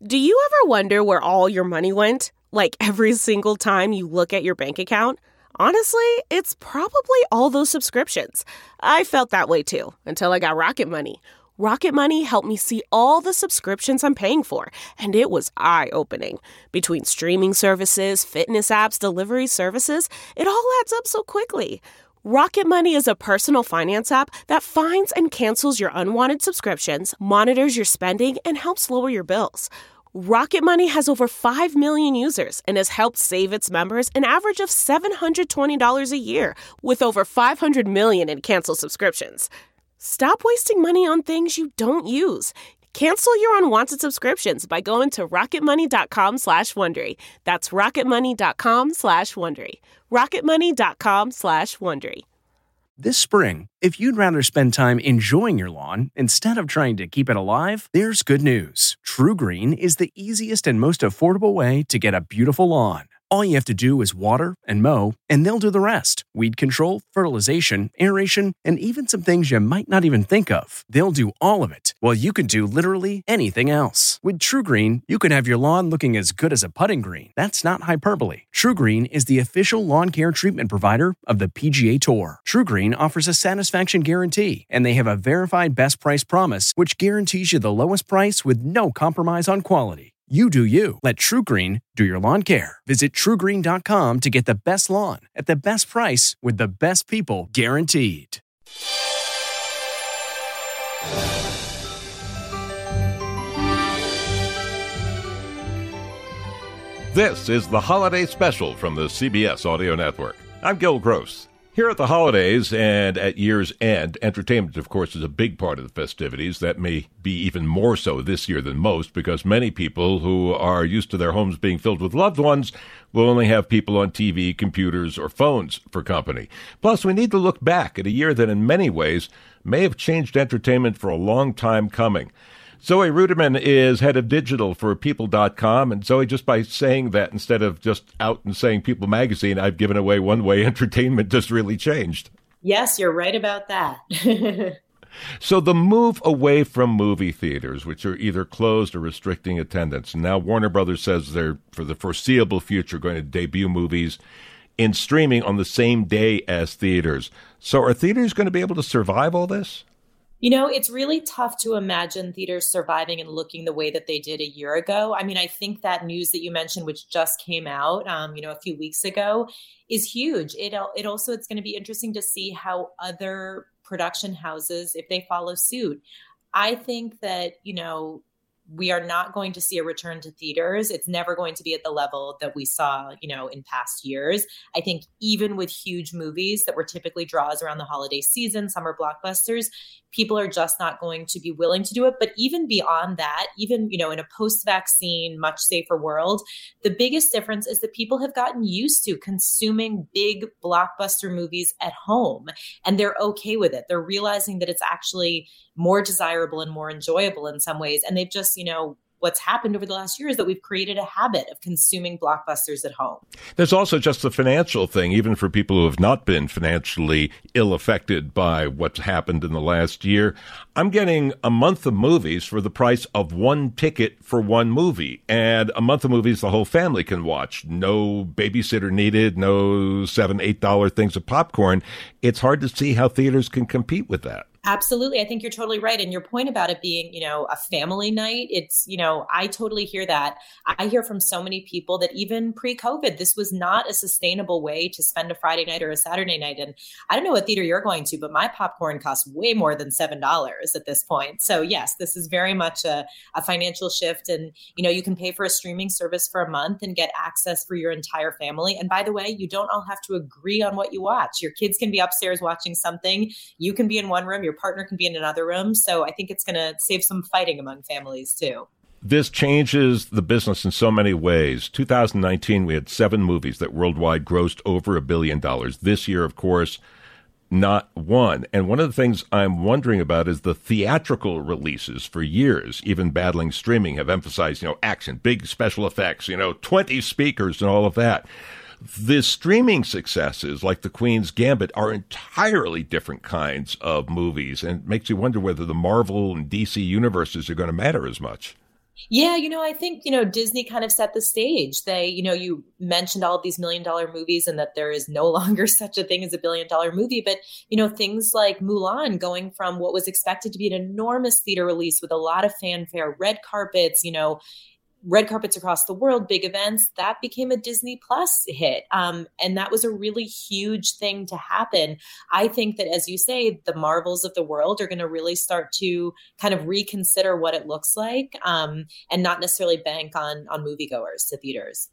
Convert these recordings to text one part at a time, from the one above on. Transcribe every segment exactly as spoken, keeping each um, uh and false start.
Do you ever wonder where all your money went? Like every single time you look at your bank account? Honestly, it's probably all those subscriptions. I felt that way too, until I got Rocket Money. Rocket Money helped me see all the subscriptions I'm paying for, and it was eye-opening. Between streaming services, fitness apps, delivery services, it all adds up so quickly. Rocket Money is a personal finance app that finds and cancels your unwanted subscriptions, monitors your spending, and helps lower your bills. Rocket Money has over five million users and has helped save its members an average of seven hundred twenty dollars a year, with over five hundred million in canceled subscriptions. Stop wasting money on things you don't use. Cancel your unwanted subscriptions by going to rocketmoney.com slash Wondery. That's rocketmoney.com slash Wondery. rocketmoney.com slash Wondery. This spring, if you'd rather spend time enjoying your lawn instead of trying to keep it alive, there's good news. TruGreen is the easiest and most affordable way to get a beautiful lawn. All you have to do is water and mow, and they'll do the rest. Weed control, fertilization, aeration, and even some things you might not even think of. They'll do all of it, while you can do literally anything else. With TruGreen, you can have your lawn looking as good as a putting green. That's not hyperbole. TruGreen is the official lawn care treatment provider of the P G A Tour. TruGreen offers a satisfaction guarantee, and they have a verified best price promise, which guarantees you the lowest price with no compromise on quality. You do you. Let TruGreen do your lawn care. Visit True Green dot com to get the best lawn at the best price with the best people guaranteed. This is the Holiday Special from the C B S Audio Network. I'm Gil Gross. Here at the holidays and at year's end, entertainment, of course, is a big part of the festivities. That may be even more so this year than most, because many people who are used to their homes being filled with loved ones will only have people on T V, computers, or phones for company. Plus, we need to look back at a year that in many ways may have changed entertainment for a long time coming. Zoe Ruderman is head of digital for People dot com. And Zoe, just by saying that, instead of just out and saying People Magazine, I've given away one way entertainment just really changed. Yes, you're right about that. So the move away from movie theaters, which are either closed or restricting attendance. And now Warner Brothers says they're, for the foreseeable future, going to debut movies in streaming on the same day as theaters. So are theaters going to be able to survive all this? You know, it's really tough to imagine theaters surviving and looking the way that they did a year ago. I mean, I think that news that you mentioned, which just came out, um, you know, a few weeks ago, is huge. It, it also, it's going to be interesting to see how other production houses, if they follow suit. I think that, you know, we are not going to see a return to theaters. It's never going to be at the level that we saw, you know, in past years. I think even with huge movies that were typically draws around the holiday season, summer blockbusters, people are just not going to be willing to do it. But even beyond that, even, you know, in a post-vaccine, much safer world, the biggest difference is that people have gotten used to consuming big blockbuster movies at home, and they're okay with it. They're realizing that it's actually more desirable and more enjoyable in some ways. And they've just, you know, what's happened over the last year is that we've created a habit of consuming blockbusters at home. There's also just the financial thing, even for people who have not been financially ill affected by what's happened in the last year. I'm getting a month of movies for the price of one ticket for one movie, and a month of movies the whole family can watch. No babysitter needed, no seven, eight dollar things of popcorn. It's hard to see how theaters can compete with that. Absolutely. I think you're totally right. And your point about it being, you know, a family night, it's, you know, I totally hear that. I hear from so many people that even pre-COVID, this was not a sustainable way to spend a Friday night or a Saturday night. And I don't know what theater you're going to, but my popcorn costs way more than seven dollars at this point. So yes, this is very much a, a financial shift. And, you know, you can pay for a streaming service for a month and get access for your entire family. And by the way, you don't all have to agree on what you watch. Your kids can be upstairs watching something. You can be in one room. Your partner can be in another room. So I think it's going to save some fighting among families too. This changes the business in so many ways. two thousand nineteen, we had seven movies that worldwide grossed over a billion dollars. This year, of course, not one. And one of the things I'm wondering about is the theatrical releases. For years, even battling streaming, have emphasized, you know, action, big special effects, you know, twenty speakers and all of that. The streaming successes, like The Queen's Gambit, are entirely different kinds of movies, and it makes you wonder whether the Marvel and D C universes are going to matter as much. Yeah, you know, I think, you know, Disney kind of set the stage. They, you know, you mentioned all of these million dollar movies and that there is no longer such a thing as a billion dollar movie. But, you know, things like Mulan going from what was expected to be an enormous theater release with a lot of fanfare, red carpets, you know, red carpets across the world, big events, that became a Disney Plus hit. Um, and that was a really huge thing to happen. I think that, as you say, the Marvels of the world are going to really start to kind of reconsider what it looks like, um, and not necessarily bank on, on moviegoers to theaters.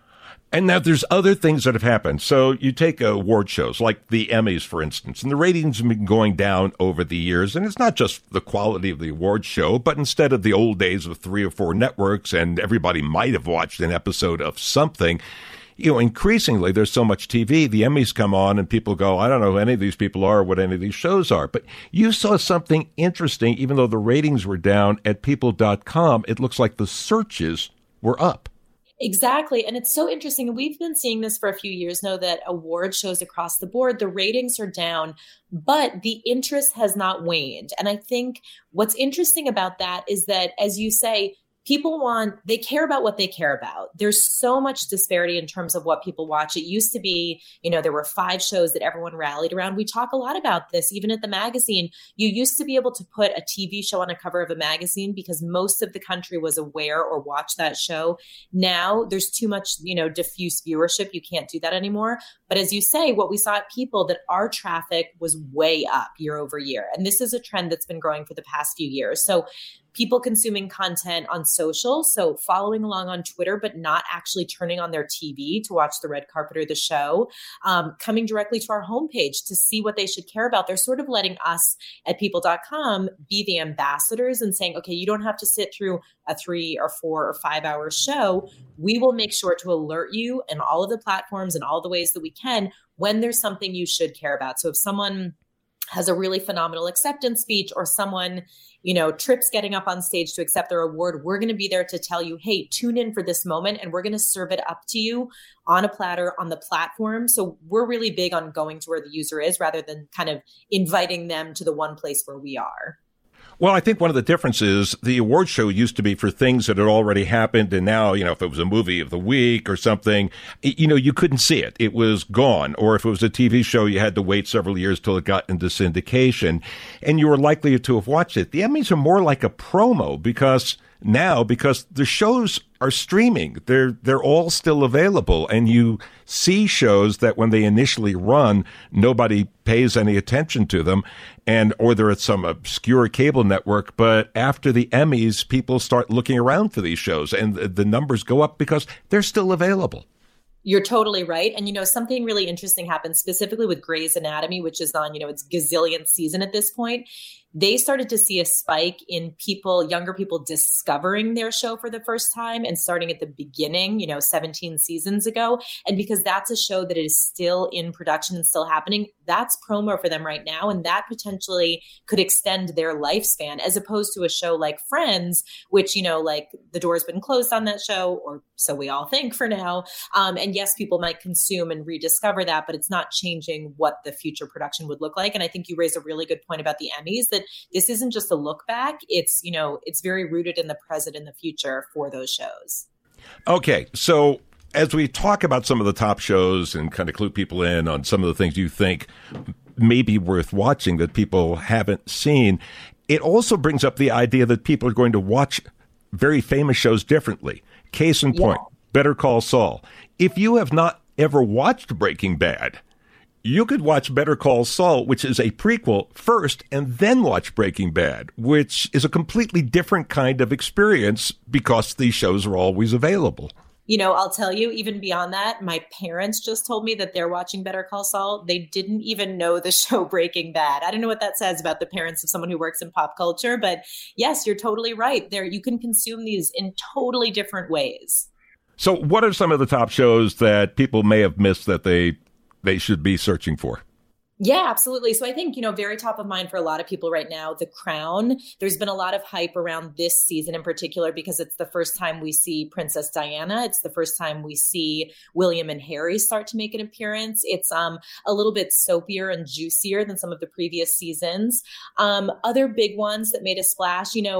And now there's other things that have happened. So you take award shows like the Emmys, for instance, and the ratings have been going down over the years. And it's not just the quality of the award show, but instead of the old days of three or four networks and everybody might have watched an episode of something, you know, increasingly there's so much T V, the Emmys come on and people go, I don't know who any of these people are, what any of these shows are. But you saw something interesting, even though the ratings were down at people dot com, it looks like the searches were up. Exactly. And it's so interesting. And we've been seeing this for a few years now that award shows across the board, the ratings are down, but the interest has not waned. And I think what's interesting about that is that, as you say, people want, they care about what they care about. There's so much disparity in terms of what people watch. It used to be, you know, there were five shows that everyone rallied around. We talk a lot about this, even at the magazine. You used to be able to put a T V show on a cover of a magazine because most of the country was aware or watched that show. Now there's too much, you know, diffuse viewership. You can't do that anymore. But as you say, what we saw at People, that our traffic was way up year over year. And this is a trend that's been growing for the past few years. So people consuming content on social, so following along on Twitter, but not actually turning on their T V to watch the red carpet or the show, um, coming directly to our homepage to see what they should care about. They're sort of letting us at people dot com be the ambassadors and saying, okay, you don't have to sit through a three or four or five hour show. We will make sure to alert you in all of the platforms and all the ways that we can when there's something you should care about. So if someone has a really phenomenal acceptance speech or someone, you know, trips getting up on stage to accept their award, we're going to be there to tell you, hey, tune in for this moment and we're going to serve it up to you on a platter on the platform. So we're really big on going to where the user is rather than kind of inviting them to the one place where we are. Well, I think one of the differences, the award show used to be for things that had already happened. And now, you know, if it was a movie of the week or something, you know, you couldn't see it. It was gone. Or if it was a T V show, you had to wait several years till it got into syndication and you were likely to have watched it. The Emmys are more like a promo because now, because the shows are streaming, they're, they're all still available. And you see shows that when they initially run, nobody pays any attention to them. And, or they're at some obscure cable network. But after the Emmys, people start looking around for these shows and the, the numbers go up because they're still available. You're totally right. And, you know, something really interesting happened specifically with Grey's Anatomy, which is on, you know, its gazillionth season at this point. They started to see a spike in people, younger people discovering their show for the first time and starting at the beginning, you know, seventeen seasons ago. And because that's a show that is still in production and still happening, that's promo for them right now. And that potentially could extend their lifespan as opposed to a show like Friends, which, you know, like the door's been closed on that show, or so we all think for now. Um, and yes, people might consume and rediscover that, but it's not changing what the future production would look like. And I think you raise a really good point about the Emmys, that this isn't just a look back. It's, you know, it's very rooted in the present and the future for those shows. Okay. So as we talk about some of the top shows and kind of clue people in on some of the things you think may be worth watching that people haven't seen, it also brings up the idea that people are going to watch very famous shows differently. Case in point, yeah. Better Call Saul. If you have not ever watched Breaking Bad, you could watch Better Call Saul, which is a prequel, first, and then watch Breaking Bad, which is a completely different kind of experience because these shows are always available. You know, I'll tell you, even beyond that, my parents just told me that they're watching Better Call Saul. They didn't even know the show Breaking Bad. I don't know what that says about the parents of someone who works in pop culture, but yes, you're totally right. There, you can consume these in totally different ways. So what are some of the top shows that people may have missed that they they should be searching for? Yeah, absolutely. So I think, you know, very top of mind for a lot of people right now, The Crown. There's been a lot of hype around this season in particular because it's the first time we see Princess Diana. It's the first time we see William and Harry start to make an appearance. It's um a little bit soapier and juicier than some of the previous seasons. Um, other big ones that made a splash, you know,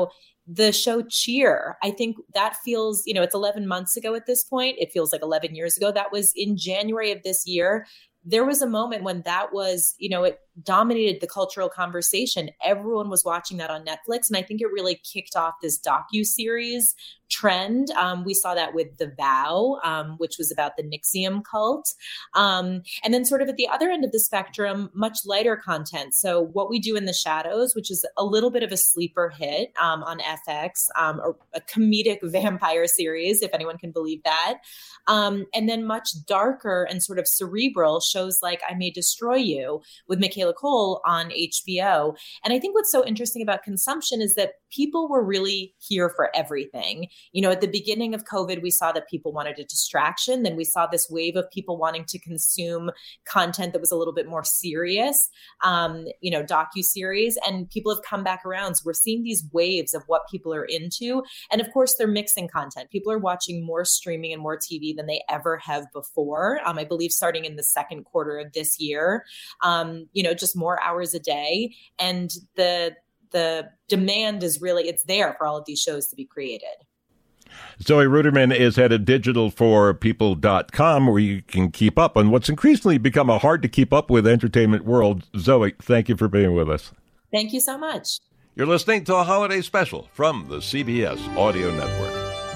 the show Cheer. I think that feels, you know, it's eleven months ago at this point. It feels like eleven years ago. That was in January of this year. There was a moment when that was, you know, it dominated the cultural conversation. Everyone was watching that on Netflix. And I think it really kicked off this docuseries trend. Um, we saw that with The Vow, um, which was about the N X I V M cult. Um, and then sort of at the other end of the spectrum, much lighter content. So What We Do in the Shadows, which is a little bit of a sleeper hit um, on F X, um, a, a comedic vampire series, if anyone can believe that. Um, and then much darker and sort of cerebral shows like I May Destroy You with Michaela Cole on H B O. And I think what's so interesting about consumption is that people were really here for everything. You know, at the beginning of COVID, we saw that people wanted a distraction. Then we saw this wave of people wanting to consume content that was a little bit more serious, um, you know, docuseries. And people have come back around. So we're seeing these waves of what people are into. And of course, they're mixing content. People are watching more streaming and more T V than they ever have before. Um, I believe starting in the second quarter of this year, um, you know, just more hours a day. And the the demand is really, it's there for all of these shows to be created. Zoe Ruderman is head of digital for people dot com, where you can keep up on what's increasingly become a hard to keep up with entertainment world. Zoe, thank you for being with us. Thank you so much. You're listening to a holiday special from the C B S Audio Network.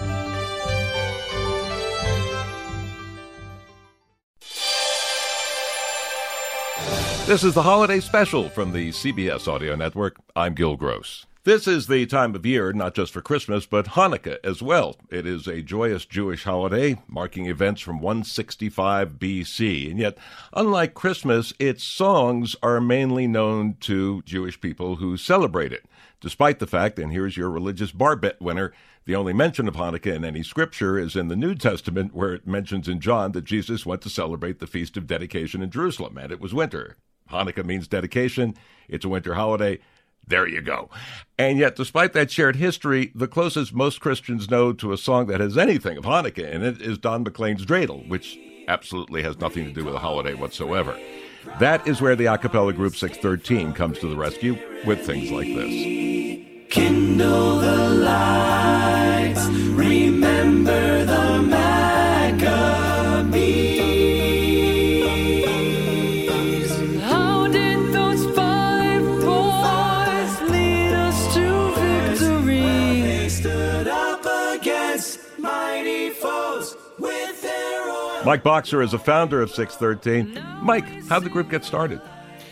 This is the holiday special from the C B S Audio Network. I'm Gil Gross. This is the time of year, not just for Christmas, but Hanukkah as well. It is a joyous Jewish holiday, marking events from one sixty-five B C. And yet, unlike Christmas, its songs are mainly known to Jewish people who celebrate it. Despite the fact, and here's your religious bar bet winner, the only mention of Hanukkah in any scripture is in the New Testament, where it mentions in John that Jesus went to celebrate the Feast of Dedication in Jerusalem, and it was winter. Hanukkah means dedication. It's a winter holiday. There you go. And yet, despite that shared history, the closest most Christians know to a song that has anything of Hanukkah in it is Don McLean's Dreidel, which absolutely has nothing to do with a holiday whatsoever. That is where the a cappella group six thirteen comes to the rescue with things like this. Kindle the lights, remember the Maccabees. Mike Boxer is a founder of six thirteen. Mike, how'd the group get started?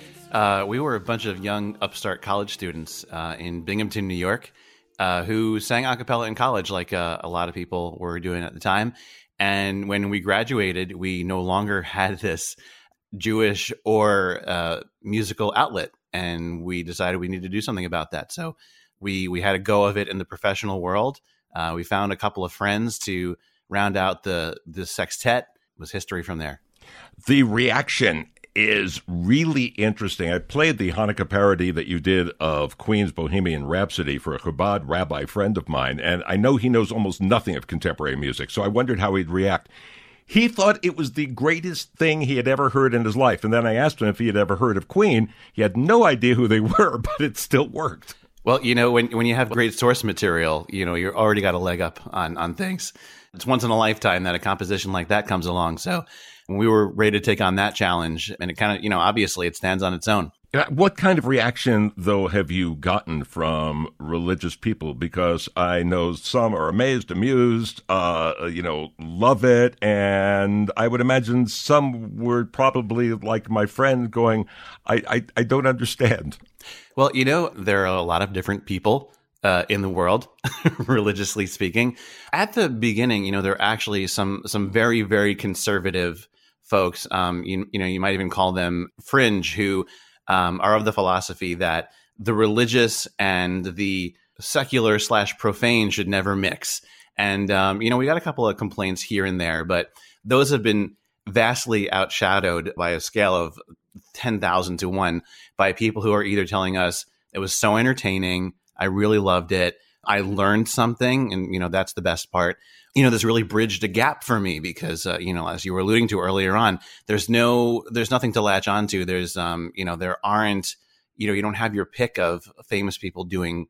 Uh, we were a bunch of young upstart college students uh, in Binghamton, New York, uh, who sang a cappella in college like uh, a lot of people were doing at the time. And when we graduated, we no longer had this Jewish or uh, musical outlet, and we decided we needed to do something about that. So we, we had a go of it in the professional world. Uh, we found a couple of friends to round out the, the sextet. Was history from there. The reaction is really interesting. I played the Hanukkah parody that you did of Queen's Bohemian Rhapsody for a Chabad rabbi friend of mine, and I know he knows almost nothing of contemporary music, so I wondered how he'd react. He thought it was the greatest thing he had ever heard in his life, and then I asked him if he had ever heard of Queen. He had no idea who they were, but it still worked. Well, you know, when when you have great source material, you know, you're already got a leg up on, on things. It's once in a lifetime that a composition like that comes along. So when we were ready to take on that challenge, and it kind of, you know, obviously it stands on its own. What kind of reaction, though, have you gotten from religious people? Because I know some are amazed, amused, uh, you know, love it. And I would imagine some were probably like my friend going, I, I, I don't understand. Well, you know, there are a lot of different people Uh, in the world, religiously speaking. At the beginning, you know, there are actually some some very, very conservative folks. Um, you, you know, you might even call them fringe, who um, are of the philosophy that the religious and the secular slash profane should never mix. And, um, you know, we got a couple of complaints here and there, but those have been vastly outshadowed by a scale of ten thousand to one by people who are either telling us it was so entertaining, I really loved it, I learned something, and, you know, that's the best part. You know, this really bridged a gap for me because, uh, you know, as you were alluding to earlier on, there's no, there's nothing to latch onto. There's, um, you know, there aren't, you know, you don't have your pick of famous people doing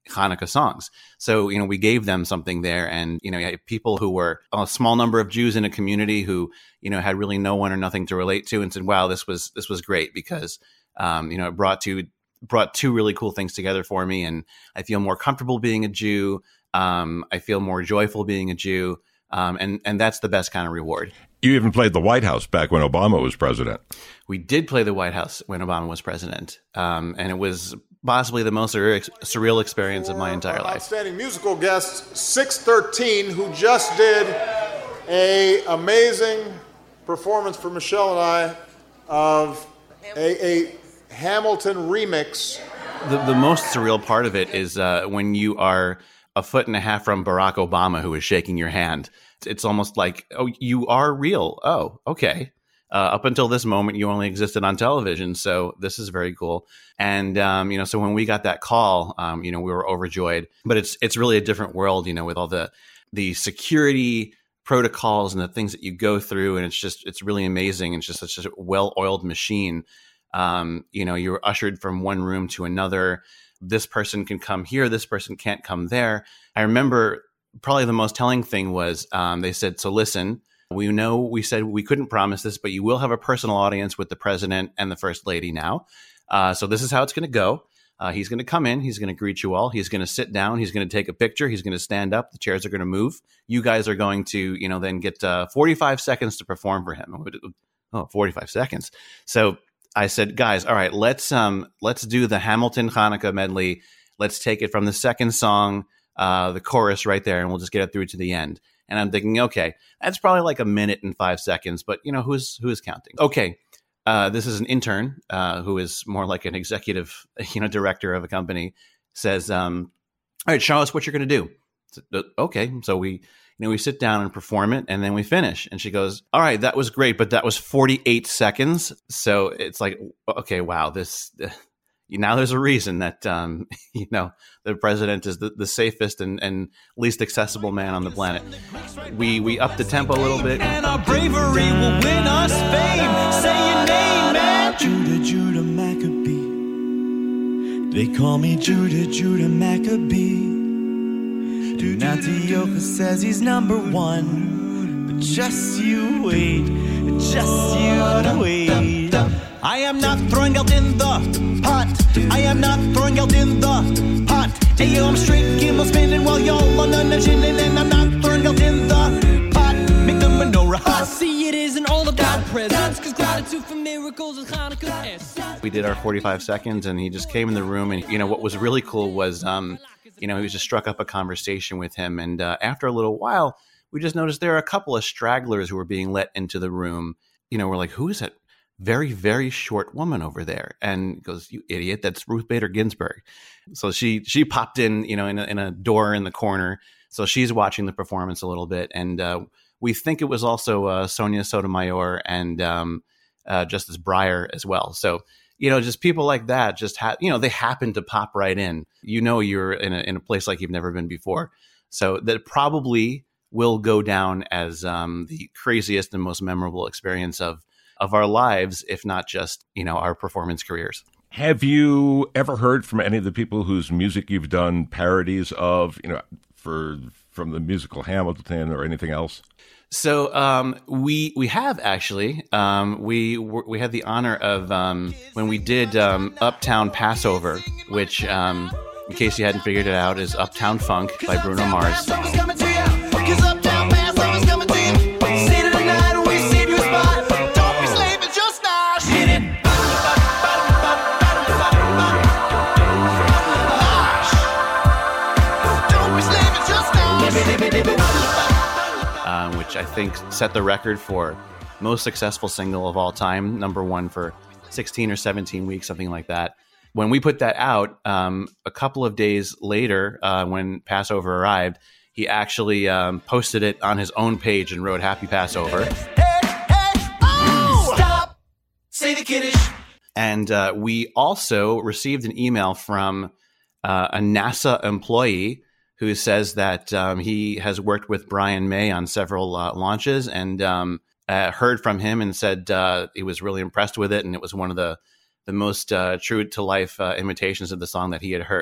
Hanukkah songs. So, you know, we gave them something there. And, you know, you had people who were a small number of Jews in a community who, you know, had really no one or nothing to relate to, and said, wow, this was, this was great because, um, you know, it brought to, brought two really cool things together for me. And I feel more comfortable being a Jew. Um, I feel more joyful being a Jew. Um, and, and that's the best kind of reward. You even played the White House back when Obama was president. We did play the White House when Obama was president. Um, and it was possibly the most surreal, surreal experience of my entire life. Outstanding musical guest six thirteen, who just did a amazing performance for Michelle and I of a, a Hamilton remix. The, the most surreal part of it is uh, when you are a foot and a half from Barack Obama, who is shaking your hand. It's almost like, oh, you are real. Oh, okay. Uh, up until this moment, you only existed on television. So this is very cool. And, um, you know, so when we got that call, um, you know, we were overjoyed. But it's it's really a different world, you know, with all the the security protocols and the things that you go through. And it's just, it's really amazing. It's just such a well-oiled machine. Um, you know, you're ushered from one room to another. This person can come here. This person can't come there. I remember probably the most telling thing was um, they said, so listen, we know we said we couldn't promise this, but you will have a personal audience with the president and the first lady now. Uh, so this is how it's going to go. Uh, he's going to come in. He's going to greet you all. He's going to sit down. He's going to take a picture. He's going to stand up. The chairs are going to move. You guys are going to, you know, then get uh, forty-five seconds to perform for him. Oh, forty-five seconds. So I said, guys, all right, let's um, let's do the Hamilton Hanukkah medley. Let's take it from the second song, uh, the chorus right there, and we'll just get it through to the end. And I'm thinking, okay, that's probably like a minute and five seconds, but you know, who's who's counting? Okay, uh, this is an intern uh, who is more like an executive, you know, director of a company. Says, um, all right, show us what you're going to do. So, okay, so we, you know, we sit down and perform it, and then we finish. And she goes, all right, that was great, but that was forty-eight seconds. So it's like, okay, wow, this. Uh, Now there's a reason that, um, you know, the president is the, the safest and, and least accessible man on the planet. We we up the tempo a little bit. And our bravery will win us fame. Say your name, man. Judah, Judah Maccabee. They call me Judah, Judah Maccabee. Antiochus says he's number one. But just you wait, just you wait. I am not throwing out in the pot. I am not throwing out in the pot. Hey, yo, I'm straight gimbal spinning while y'all on the chinning, and I'm not throwing out in the pot. Make the menorah hot. See, it isn't all about presents, cause gratitude for miracles is Hanukkah's essence. We did our forty-five seconds, and he just came in the room, and you know what was really cool was, um, you know, he just struck up a conversation with him, and uh, after a little while, we just noticed there are a couple of stragglers who were being let into the room. You know, we're like, who is it? Very, very short woman over there. And he goes, you idiot, that's Ruth Bader Ginsburg. So she she popped in, you know, in a, in a door in the corner. So she's watching the performance a little bit. And uh, we think it was also uh, Sonia Sotomayor and um, uh, Justice Breyer as well. So, you know, just people like that just have, you know, they happen to pop right in. You know, you're in a, in a place like you've never been before. So that probably will go down as um, the craziest and most memorable experience of of our lives, if not just, you know, our performance careers. Have you ever heard from any of the people whose music you've done parodies of, you know, for from the musical Hamilton or anything else? So um, we we have actually um, we we had the honor of um, when we did um, Uptown Passover, which um, in case you hadn't figured it out, is Uptown Funk by Bruno Mars. Um, which I think set the record for most successful single of all time, number one for sixteen or seventeen weeks, something like that. When we put that out, um, a couple of days later, uh, when Passover arrived, he actually um, posted it on his own page and wrote Happy Passover. Hey, hey, oh! Stop! Say the Kiddush. And uh, we also received an email from uh, a NASA employee who says that um, he has worked with Brian May on several uh, launches and um, uh, heard from him and said uh, he was really impressed with it. And it was one of the, the most uh, true to life uh, imitations of the song that he had heard.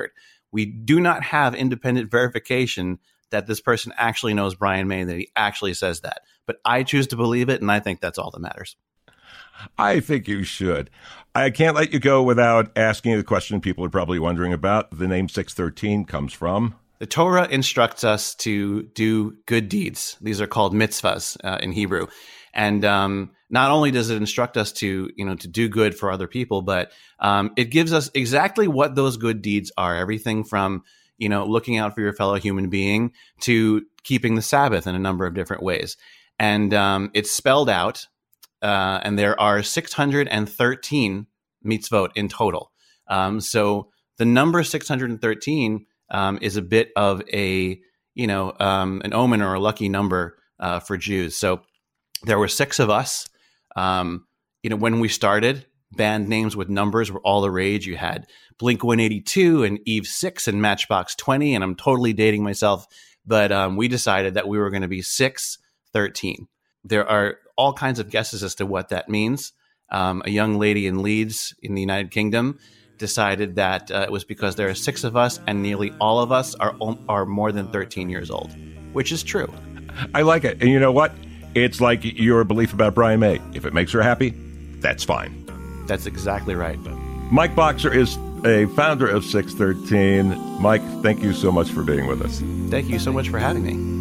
we do not have independent verification that this person actually knows Brian May, that he actually says that. But I choose to believe it, and I think that's all that matters. I think you should. I can't let you go without asking the question people are probably wondering about. The name six thirteen comes from? The Torah instructs us to do good deeds. These are called mitzvahs uh, in Hebrew. And um, not only does it instruct us to, you know, to do good for other people, but um, it gives us exactly what those good deeds are. Everything from, you know, looking out for your fellow human being to keeping the Sabbath in a number of different ways. And um, it's spelled out. Uh, and there are six hundred thirteen mitzvot in total. Um, so the number six hundred thirteen um, is a bit of a, you know, um, an omen or a lucky number uh, for Jews. So there were six of us. Um, you know, when we started, band names with numbers were all the rage. You had Blink one eighty-two and Eve six and Matchbox twenty, and I'm totally dating myself. But um, we decided that we were going to be six thirteen. There are all kinds of guesses as to what that means. Um, a young lady in Leeds in the United Kingdom decided that uh, it was because there are six of us and nearly all of us are are more than thirteen years old, which is true. I like it. And you know what? It's like your belief about Brian May. If it makes her happy, that's fine. That's exactly right. Mike Boxer is a founder of six thirteen. Mike, thank you so much for being with us. Thank you so much for having me.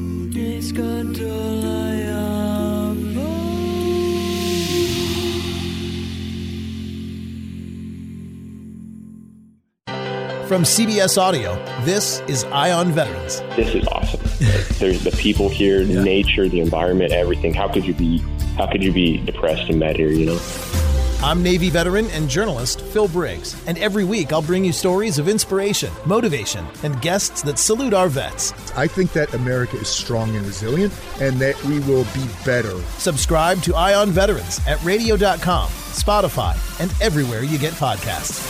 From C B S Audio, this is Eye on Veterans. This is awesome. There's the people here, yeah. nature, the environment, everything. How could you be, how could you be depressed and mad here, you know? I'm Navy veteran and journalist Phil Briggs, and every week I'll bring you stories of inspiration, motivation, and guests that salute our vets. I think that America is strong and resilient, and that we will be better. Subscribe to Eye on Veterans at radio dot com, Spotify, and everywhere you get podcasts.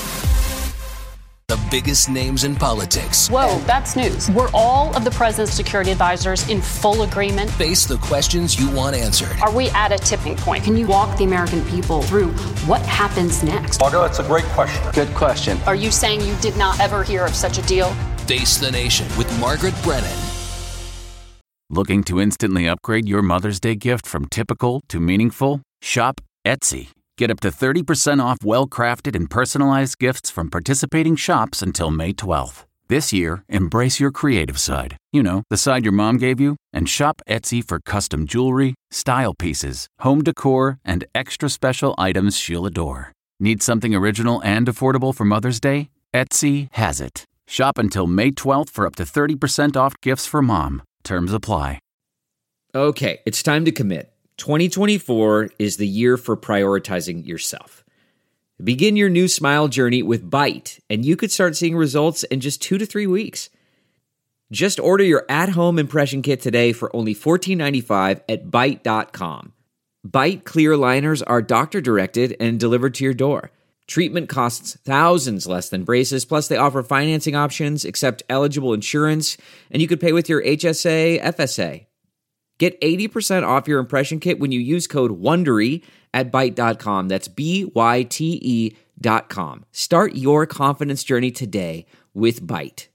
The biggest names in politics. Whoa, that's news. Were all of the president's security advisors in full agreement? Face the questions you want answered. Are we at a tipping point? Can you walk the American people through what happens next? Margo, that's a great question. Good question. Are you saying you did not ever hear of such a deal? Face the Nation with Margaret Brennan. Looking to instantly upgrade your Mother's Day gift from typical to meaningful? Shop Etsy. Get up to thirty percent off well-crafted and personalized gifts from participating shops until May twelfth. This year, embrace your creative side. You know, the side your mom gave you. And shop Etsy for custom jewelry, style pieces, home decor, and extra special items she'll adore. Need something original and affordable for Mother's Day? Etsy has it. Shop until May twelfth for up to thirty percent off gifts for mom. Terms apply. Okay, it's time to commit. twenty twenty-four is the year for prioritizing yourself. Begin your new smile journey with Byte, and you could start seeing results in just two to three weeks. Just order your at-home impression kit today for only fourteen ninety-five at byte dot com. Byte clear liners are doctor-directed and delivered to your door. Treatment costs thousands less than braces, plus they offer financing options, accept eligible insurance, and you could pay with your H S A, F S A. Get eighty percent off your impression kit when you use code WONDERY at byte dot com. That's B Y T E dot com. Start your confidence journey today with Byte.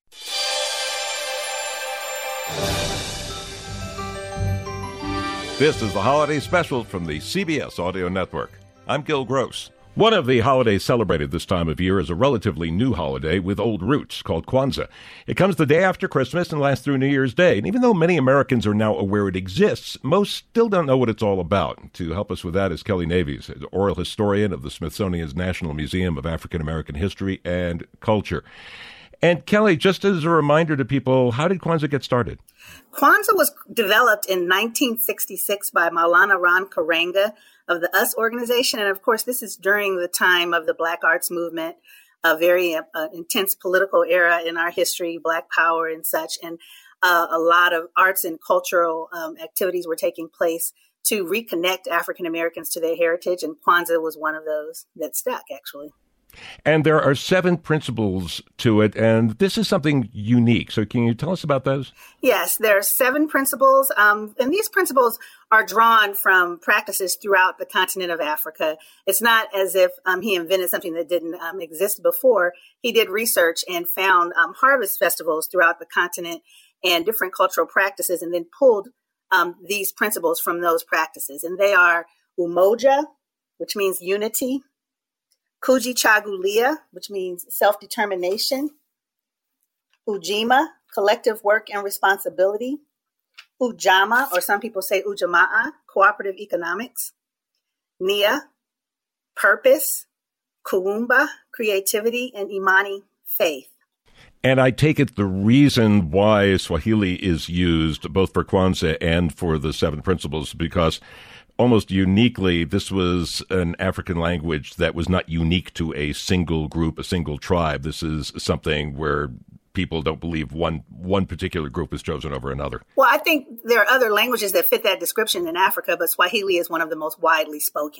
This is the Holiday Special from the C B S Audio Network. I'm Gil Gross. One of the holidays celebrated this time of year is a relatively new holiday with old roots called Kwanzaa. It comes the day after Christmas and lasts through New Year's Day. And even though many Americans are now aware it exists, most still don't know what it's all about. To help us with that is Kelly Navies, an oral historian of the Smithsonian's National Museum of African American History and Culture. And Kelly, just as a reminder to people, how did Kwanzaa get started? Kwanzaa was developed in nineteen sixty-six by Maulana Ron Karenga of the US organization. And of course, this is during the time of the Black Arts Movement, a very uh, intense political era in our history, Black Power and such. And uh, a lot of arts and cultural um, activities were taking place to reconnect African Americans to their heritage. And Kwanzaa was one of those that stuck, actually. And there are seven principles to it, and this is something unique. So can you tell us about those? Yes, there are seven principles, um, and these principles are drawn from practices throughout the continent of Africa. It's not as if um, he invented something that didn't um, exist before. He did research and found um, harvest festivals throughout the continent and different cultural practices, and then pulled um, these principles from those practices. And they are Umoja, which means unity; Kujichagulia, which means self-determination; Ujima, collective work and responsibility; Ujama, or some people say Ujamaa, cooperative economics; Nia, purpose; Kuumba, creativity; and Imani, faith. And I take it the reason why Swahili is used both for Kwanzaa and for the seven principles, because almost uniquely, this was an African language that was not unique to a single group, a single tribe. This is something where people don't believe one one particular group is chosen over another. Well, I think there are other languages that fit that description in Africa, but Swahili is one of the most widely spoken.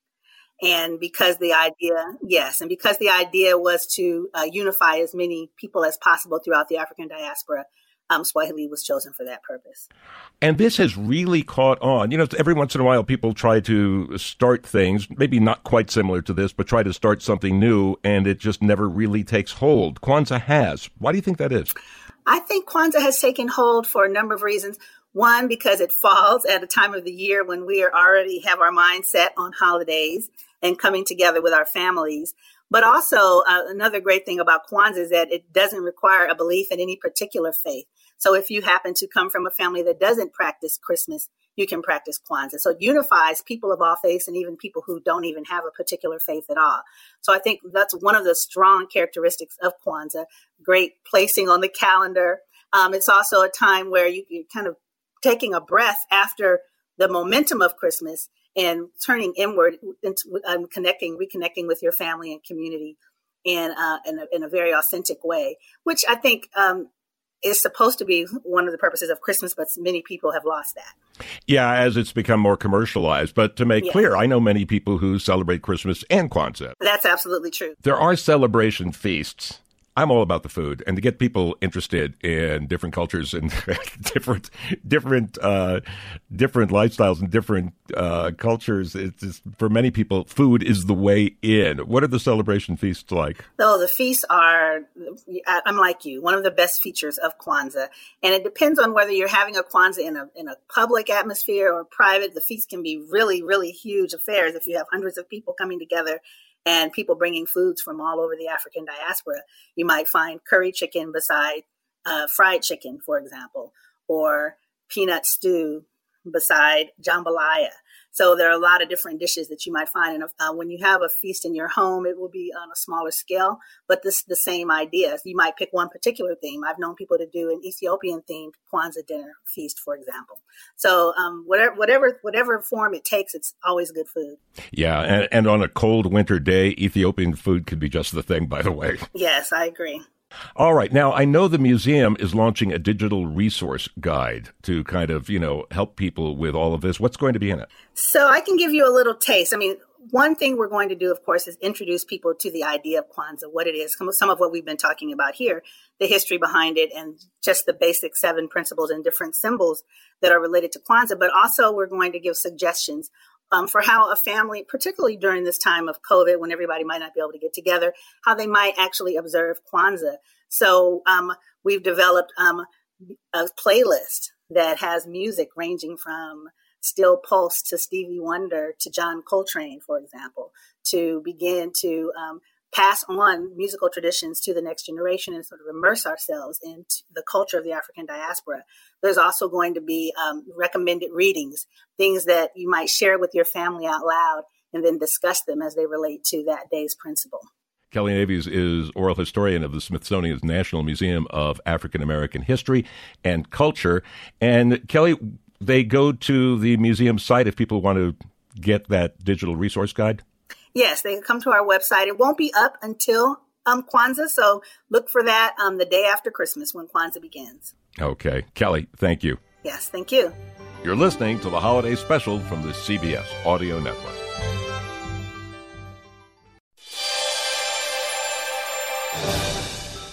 And because the idea, yes, and because the idea was to uh, unify as many people as possible throughout the African diaspora, Um, Swahili was chosen for that purpose. And this has really caught on. You know, every once in a while, people try to start things, maybe not quite similar to this, but try to start something new, and it just never really takes hold. Kwanzaa has. Why do you think that is? I think Kwanzaa has taken hold for a number of reasons. One, because it falls at a time of the year when we are already have our mind set on holidays and coming together with our families. But also, uh, another great thing about Kwanzaa is that it doesn't require a belief in any particular faith. So if you happen to come from a family that doesn't practice Christmas, you can practice Kwanzaa. So it unifies people of all faiths and even people who don't even have a particular faith at all. So I think that's one of the strong characteristics of Kwanzaa, great placing on the calendar. Um, it's also a time where you, you're kind of taking a breath after the momentum of Christmas and turning inward into um, connecting, reconnecting with your family and community in, uh, in, a, in a very authentic way, which I think um, is supposed to be one of the purposes of Christmas, but many people have lost that. Yeah, as it's become more commercialized. But to make Yeah. clear, I know many people who celebrate Christmas and Kwanzaa. That's absolutely true. There are celebration feasts. I'm all about the food, and to get people interested in different cultures and different, different, uh, different lifestyles and different uh, cultures. It's just, for many people, food is the way in. What are the celebration feasts like? So the feasts are, I'm like you, one of the best features of Kwanzaa, and it depends on whether you're having a Kwanzaa in a in a public atmosphere or private. The feast can be really, really huge affairs if you have hundreds of people coming together and people bringing foods from all over the African diaspora. You might find curry chicken beside uh, fried chicken, for example, or peanut stew beside jambalaya. So there are a lot of different dishes that you might find. And uh, when you have a feast in your home, it will be on a smaller scale, but this the same idea. You might pick one particular theme. I've known people to do an Ethiopian-themed Kwanzaa dinner feast, for example. So um, whatever, whatever, whatever form it takes, it's always good food. Yeah, and, and on a cold winter day, Ethiopian food could be just the thing, by the way. Yes, I agree. All right. Now, I know the museum is launching a digital resource guide to kind of, you know, help people with all of this. What's going to be in it? So I can give you a little taste. I mean, one thing we're going to do, of course, is introduce people to the idea of Kwanzaa, what it is, some of what we've been talking about here, the history behind it, and just the basic seven principles and different symbols that are related to Kwanzaa. But also we're going to give suggestions Um, for how a family, particularly during this time of COVID, when everybody might not be able to get together, how they might actually observe Kwanzaa. So um, we've developed um, a playlist that has music ranging from Still Pulse to Stevie Wonder to John Coltrane, for example, to begin to um, pass on musical traditions to the next generation and sort of immerse ourselves in the culture of the African diaspora. There's also going to be um, recommended readings, things that you might share with your family out loud and then discuss them as they relate to that day's principle. Kelly Navies is oral historian of the Smithsonian's National Museum of African American History and Culture. And Kelly, they go to the museum site if people want to get that digital resource guide? Yes, they can come to our website. It won't be up until um, Kwanzaa, so look for that um, the day after Christmas when Kwanzaa begins. Okay. Kelly, thank you. Yes, thank you. You're listening to the Holiday Special from the C B S Audio Network.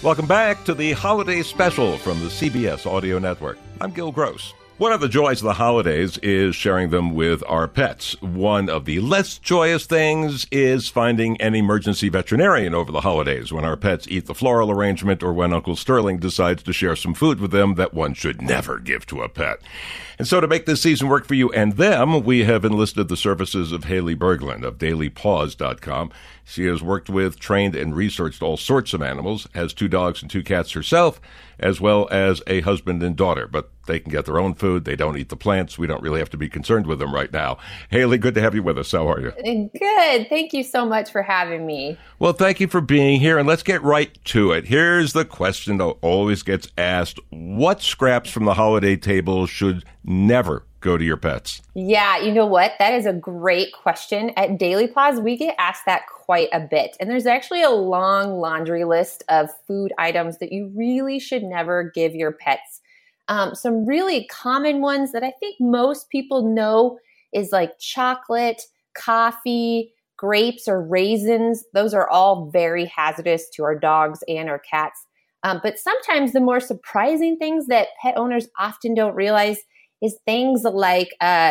Welcome back to the Holiday Special from the C B S Audio Network. I'm Gil Gross. One of the joys of the holidays is sharing them with our pets. One of the less joyous things is finding an emergency veterinarian over the holidays when our pets eat the floral arrangement or when Uncle Sterling decides to share some food with them that one should never give to a pet. And so to make this season work for you and them, we have enlisted the services of Haley Berglund of daily paws dot com. She has worked with, trained, and researched all sorts of animals, has two dogs and two cats herself, as well as a husband and daughter. But they can get their own food. They don't eat the plants. We don't really have to be concerned with them right now. Haley, good to have you with us. How are you? Good. Thank you so much for having me. Well, thank you for being here, and let's get right to it. Here's the question that always gets asked. What scraps from the holiday table should never go to your pets? Yeah, you know what? That is a great question. At Daily Paws, we get asked that quite a bit. And there's actually a long laundry list of food items that you really should never give your pets. Um, some really common ones that I think most people know is like chocolate, coffee, grapes, or raisins. Those are all very hazardous to our dogs and our cats. Um, but sometimes the more surprising things that pet owners often don't realize is things like uh,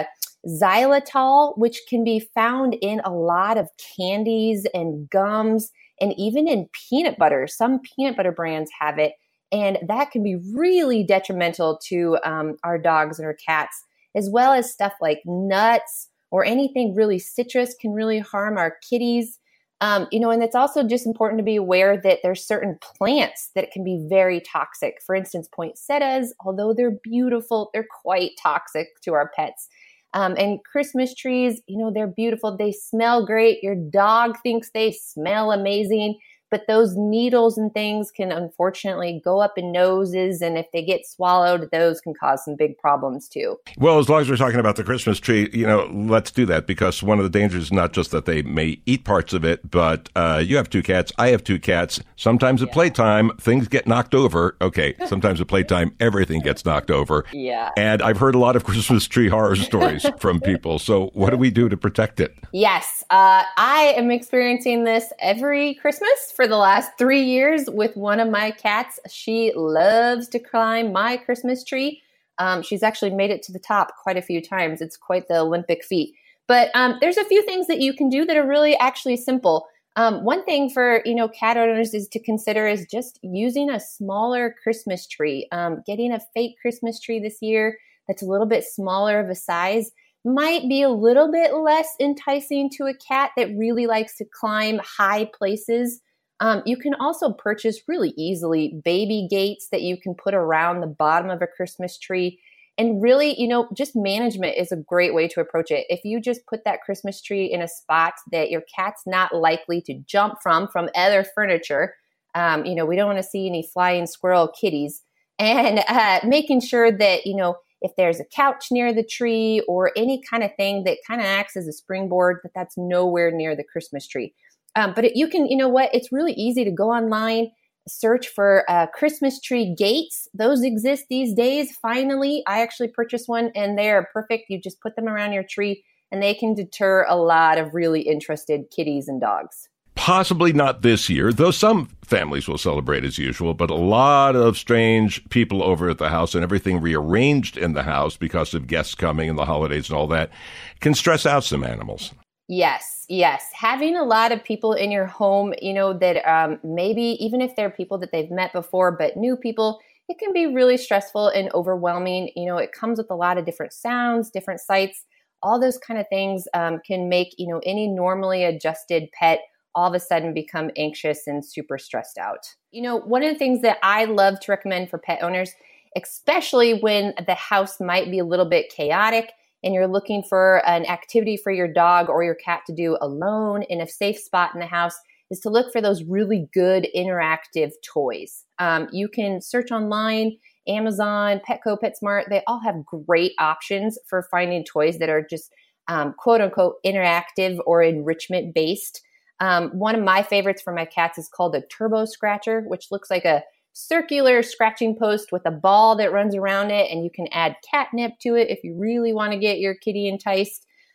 xylitol, which can be found in a lot of candies and gums and even in peanut butter. Some peanut butter brands have it, and that can be really detrimental to um, our dogs and our cats, as well as stuff like nuts or anything really citrus can really harm our kitties. Um, you know, and it's also just important to be aware that there's certain plants that can be very toxic. For instance, poinsettias, although they're beautiful, they're quite toxic to our pets. Um, and Christmas trees, you know, they're beautiful. They smell great. Your dog thinks they smell amazing. But those needles and things can unfortunately go up in noses. And if they get swallowed, those can cause some big problems too. Well, as long as we're talking about the Christmas tree, you know, let's do that, because one of the dangers is not just that they may eat parts of it, but uh, you have two cats. I have two cats. Sometimes at yeah. playtime, things get knocked over. Okay, sometimes at playtime, everything gets knocked over. Yeah. And I've heard a lot of Christmas tree horror stories from people. So what do we do to protect it? Yes, uh, I am experiencing this every Christmas for the last three years with one of my cats. She loves to climb my Christmas tree. Um, she's actually made it to the top quite a few times. It's quite the Olympic feat. But um, there's a few things that you can do that are really actually simple. Um, one thing for, you know, cat owners is to consider is just using a smaller Christmas tree. Um, getting a fake Christmas tree this year that's a little bit smaller of a size might be a little bit less enticing to a cat that really likes to climb high places. Um, you can also purchase really easily baby gates that you can put around the bottom of a Christmas tree. And really, you know, just management is a great way to approach it. If you just put that Christmas tree in a spot that your cat's not likely to jump from, from other furniture, um, you know, we don't want to see any flying squirrel kitties. And uh, making sure that, you know, if there's a couch near the tree or any kind of thing that kind of acts as a springboard, that that's nowhere near the Christmas tree. Um, but it, you can, you know what, it's really easy to go online, search for uh, Christmas tree gates. Those exist these days. Finally, I actually purchased one and they're perfect. You just put them around your tree and they can deter a lot of really interested kitties and dogs. Possibly not this year, though some families will celebrate as usual, but a lot of strange people over at the house and everything rearranged in the house because of guests coming and the holidays and all that can stress out some animals. Yes, yes. Having a lot of people in your home, you know, that um, maybe even if they're people that they've met before, but new people, it can be really stressful and overwhelming. You know, it comes with a lot of different sounds, different sights, all those kind of things um, can make, you know, any normally adjusted pet all of a sudden become anxious and super stressed out. You know, one of the things that I love to recommend for pet owners, especially when the house might be a little bit chaotic and you're looking for an activity for your dog or your cat to do alone in a safe spot in the house, is to look for those really good interactive toys. Um, you can search online, Amazon, Petco, PetSmart. They all have great options for finding toys that are just um, quote unquote interactive or enrichment based. Um, one of my favorites for my cats is called a turbo scratcher, which looks like a circular scratching post with a ball that runs around it, and you can add catnip to it if you really want to get your kitty enticed.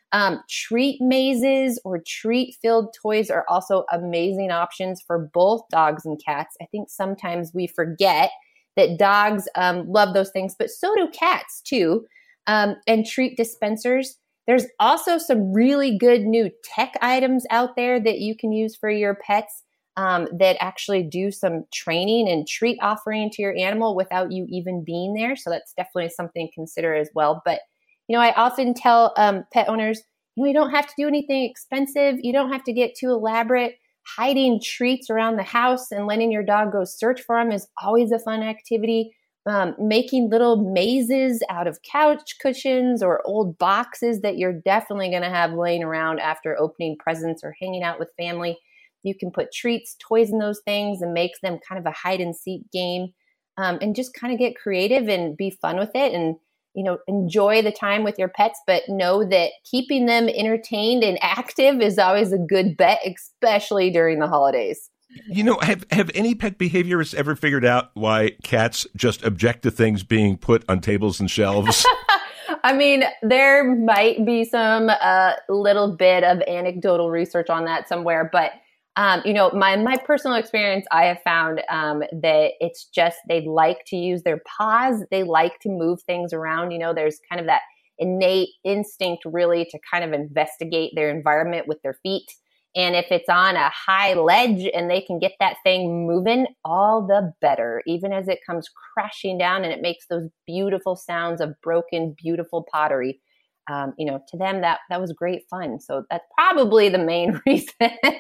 Um, treat mazes or treat-filled toys are also amazing options for both dogs and cats. I think sometimes we forget that dogs um, love those things, but so do cats too. Um, and treat dispensers. There's also some really good new tech items out there that you can use for your pets um, that actually do some training and treat offering to your animal without you even being there. So that's definitely something to consider as well. But you know, I often tell um, pet owners, you know, you don't have to do anything expensive. You don't have to get too elaborate. Hiding treats around the house and letting your dog go search for them is always a fun activity. Um, making little mazes out of couch cushions or old boxes that you're definitely going to have laying around after opening presents or hanging out with family. You can put treats, toys in those things and make them kind of a hide and seek game um, and just kind of get creative and be fun with it. And you know, enjoy the time with your pets, but know that keeping them entertained and active is always a good bet, especially during the holidays. You know, have have any pet behaviorists ever figured out why cats just object to things being put on tables and shelves? I mean, there might be some uh, little bit of anecdotal research on that somewhere, but Um, you know, my, my personal experience, I have found um, that it's just they like to use their paws. They like to move things around. You know, there's kind of that innate instinct really to kind of investigate their environment with their feet. And if it's on a high ledge and they can get that thing moving, all the better, even as it comes crashing down and it makes those beautiful sounds of broken, beautiful pottery. Um, you know, to them, that that was great fun. So that's probably the main reason.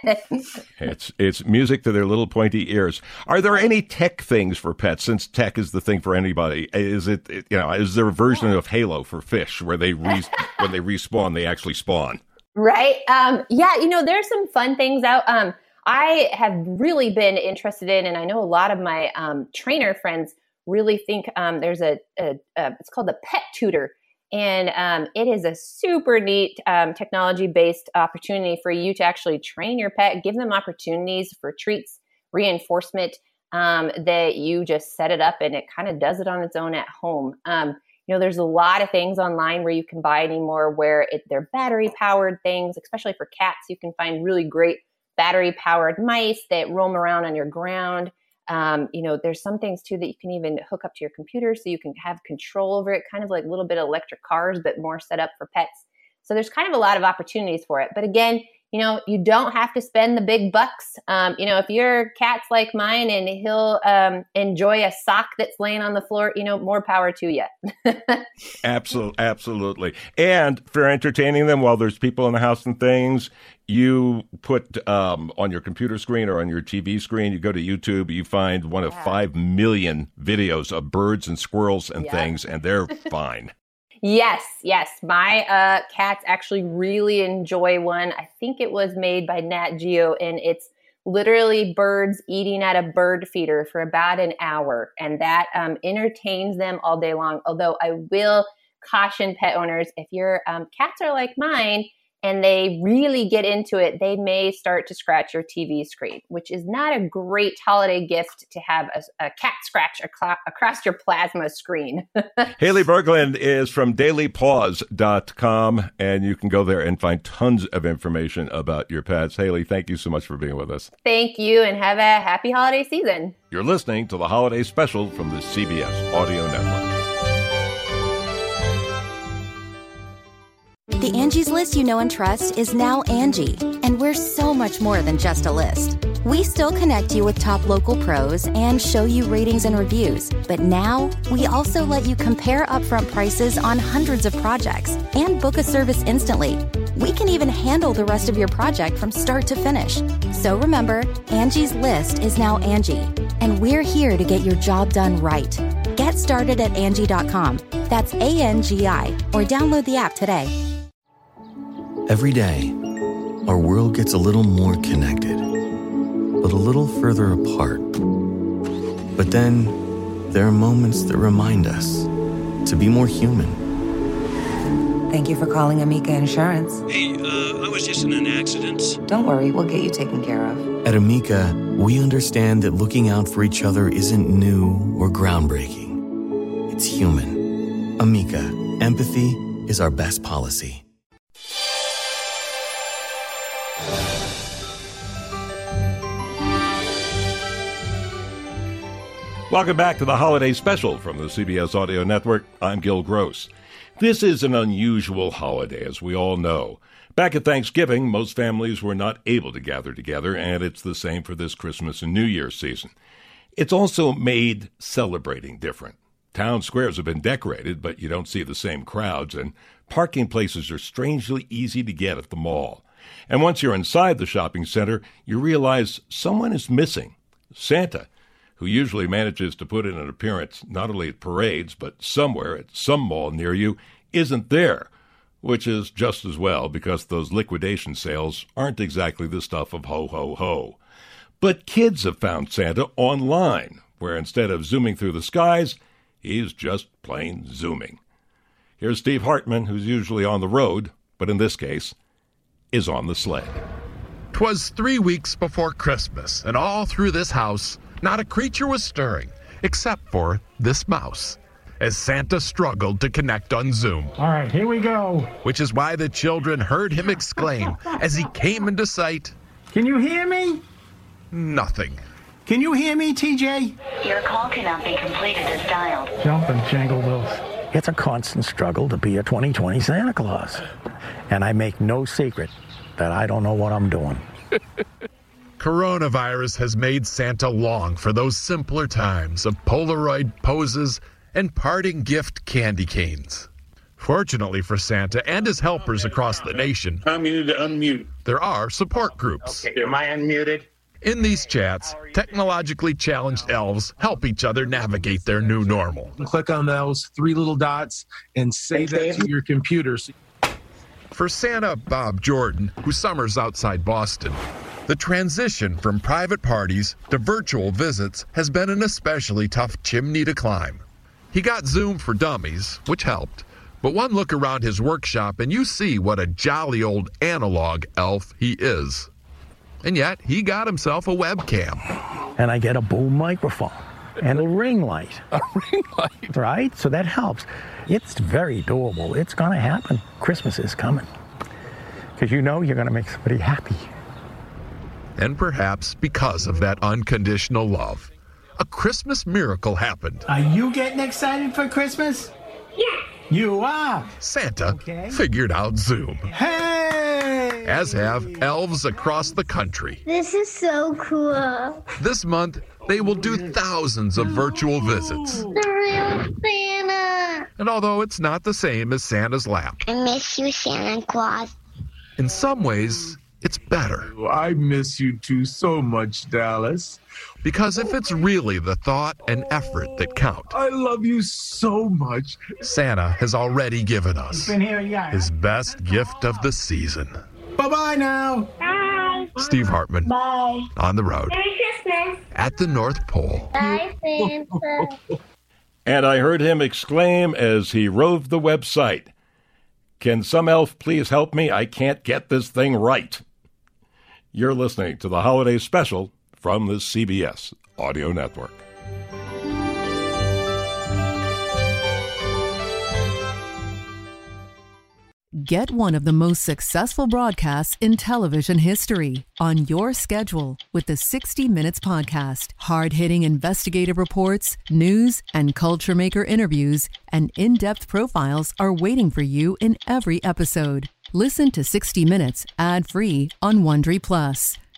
It's it's music to their little pointy ears. Are there any tech things for pets? Since tech is the thing for anybody, is it, you know, is there a version of Halo for fish where they re- when they respawn, they actually spawn? Right. Um, yeah. You know, there's some fun things out. Um, I have really been interested in, and I know a lot of my um, trainer friends really think um, there's a, a, a it's called the Pet Tutor. And um, it is a super neat um, technology-based opportunity for you to actually train your pet, give them opportunities for treats, reinforcement, um, that you just set it up and it kind of does it on its own at home. Um, you know, there's a lot of things online where you can buy anymore where it, they're battery-powered things, especially for cats. You can find really great battery-powered mice that roam around on your ground. Um, you know, there's some things too that you can even hook up to your computer so you can have control over it, kind of like a little bit of electric cars, but more set up for pets. So there's kind of a lot of opportunities for it. But again, you know, you don't have to spend the big bucks. Um, you know, if your cat's like mine and he'll um, enjoy a sock that's laying on the floor, you know, more power to you. Absolutely. Absolutely. And for entertaining them while there's people in the house and things, you put um, on your computer screen or on your T V screen, you go to YouTube, you find one of yeah. five million videos of birds and squirrels and yeah. things, and they're fine. Yes, yes. My uh, cats actually really enjoy one. I think it was made by Nat Geo, and it's literally birds eating at a bird feeder for about an hour, and that um, entertains them all day long. Although I will caution pet owners, if your um, cats are like mine, and they really get into it, they may start to scratch your T V screen, which is not a great holiday gift to have a, a cat scratch ac- across your plasma screen. Haley Berglund is from daily paws dot com, and you can go there and find tons of information about your pets. Haley, thank you so much for being with us. Thank you, and have a happy holiday season. You're listening to the Holiday Special from the C B S Audio Network. The Angie's List you know and trust is now Angie, and we're so much more than just a list. We still connect you with top local pros and show you ratings and reviews, but now we also let you compare upfront prices on hundreds of projects and book a service instantly. We can even handle the rest of your project from start to finish. So remember, Angie's List is now Angie, and we're here to get your job done right. Get started at Angie dot com. That's A N G I, or download the app today. Every day, our world gets a little more connected, but a little further apart. But then, there are moments that remind us to be more human. Thank you for calling Amica Insurance. Hey, uh, I was just in an accident. Don't worry, we'll get you taken care of. At Amica, we understand that looking out for each other isn't new or groundbreaking. It's human. Amica, empathy is our best policy. Welcome back to the Holiday Special from the C B S Audio Network. I'm Gil Gross. This is an unusual holiday, as we all know. Back at Thanksgiving, most families were not able to gather together, and it's the same for this Christmas and New Year's season. It's also made celebrating different. Town squares have been decorated, but you don't see the same crowds, and parking places are strangely easy to get at the mall. And once you're inside the shopping center, you realize someone is missing. Santa, who usually manages to put in an appearance not only at parades, but somewhere at some mall near you, isn't there, which is just as well because those liquidation sales aren't exactly the stuff of ho-ho-ho. But kids have found Santa online, where instead of zooming through the skies, he's just plain zooming. Here's Steve Hartman, who's usually on the road, but in this case, is on the sleigh. 'Twas three weeks before Christmas, and all through this house, not a creature was stirring, except for this mouse, as Santa struggled to connect on Zoom. All right, here we go. Which is why the children heard him exclaim as he came into sight. Can you hear me? Nothing. Can you hear me, T J? Your call cannot be completed as dialed. Jumping Jangle Bills. It's a constant struggle to be a twenty twenty Santa Claus. And I make no secret that I don't know what I'm doing. Coronavirus has made Santa long for those simpler times of Polaroid poses and parting gift candy canes. Fortunately for Santa and his helpers across the nation, Tom, you need to unmute. There are support groups. Okay, am I unmuted? In these chats, technologically challenged elves help each other navigate their new normal. Click on those three little dots and save that to your computer. For Santa Bob Jordan, who summers outside Boston, the transition from private parties to virtual visits has been an especially tough chimney to climb. He got Zoom for Dummies, which helped, but one look around his workshop and you see what a jolly old analog elf he is. And yet, he got himself a webcam. And I get a boom microphone and a ring light. A ring light? Right? So that helps. It's very doable. It's going to happen. Christmas is coming. Because you know you're going to make somebody happy. And perhaps because of that unconditional love, a Christmas miracle happened. Are you getting excited for Christmas? Yeah. You are. Santa okay. figured out Zoom. Hey! As have elves across the country. This is so cool. This month, they will do thousands of virtual visits. The real Santa. And although it's not the same as Santa's lap, I miss you, Santa Claus. In some ways, it's better. I miss you too so much, Dallas. Because if it's really the thought and effort that count, I love you so much. Santa has already given us his best gift of the season. Bye-bye now. Bye. Steve Hartman. Bye. On the road. Merry Christmas. At the North Pole. Bye, Santa. And I heard him exclaim as he roved the website, "Can some elf please help me? I can't get this thing right." You're listening to the Holiday Special from the C B S Audio Network. Get one of the most successful broadcasts in television history on your schedule with the sixty minutes Podcast. Hard-hitting investigative reports, news, and culture maker interviews, and in-depth profiles are waiting for you in every episode. Listen to sixty minutes ad-free on Wondery Plus.